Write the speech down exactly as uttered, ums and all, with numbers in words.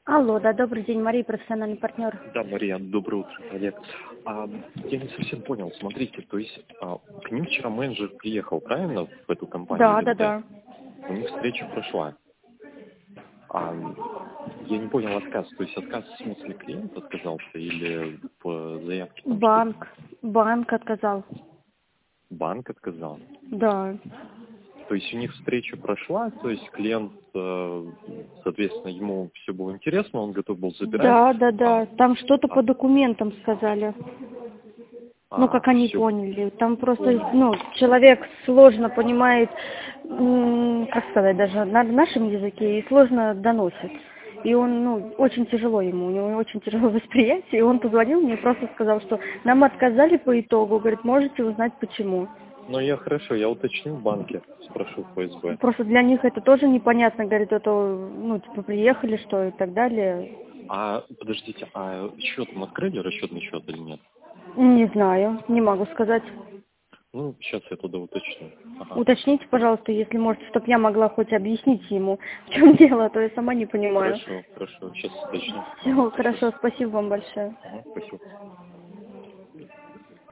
Алло, да, добрый день, Мария, профессиональный партнер. Да, Мария, доброе утро, Олег. А, я не совсем понял, смотрите, то есть а, к ним вчера менеджер приехал, правильно, в эту компанию Да, да, ЛинkedIn? да. У них встреча прошла. А, я не понял отказ, то есть отказ в смысле клиент отказался или в заявке там что-то? Банк, банк отказал. Банк отказал? Да. То есть у них встреча прошла, то есть клиент, э, соответственно, ему все было интересно, он готов был забирать. Да, да, А, да. Там что-то а, по документам сказали. Ну, а, как они все. поняли. Там просто, ну, человек сложно понимает, м, как сказать, даже на нашем языке, и сложно доносит. И он, ну, очень тяжело ему, у него очень тяжелое восприятие, и он позвонил мне и просто сказал, что нам отказали по итогу, говорит, можете узнать почему. Ну, я хорошо, я уточню в банке, спрошу в ФСБ. Просто для них это тоже непонятно, говорит, это, ну, типа, приехали, что и так далее. А, подождите, а счет им открыли, расчетный счет или нет? Не знаю, не могу сказать. Ну, сейчас я туда уточню. Ага. Уточните, пожалуйста, если можете, чтобы я могла хоть объяснить ему, в чем дело, а то я сама не понимаю. Хорошо, хорошо, сейчас уточню. Ага, Все, спасибо. хорошо, спасибо вам большое. Ага, спасибо.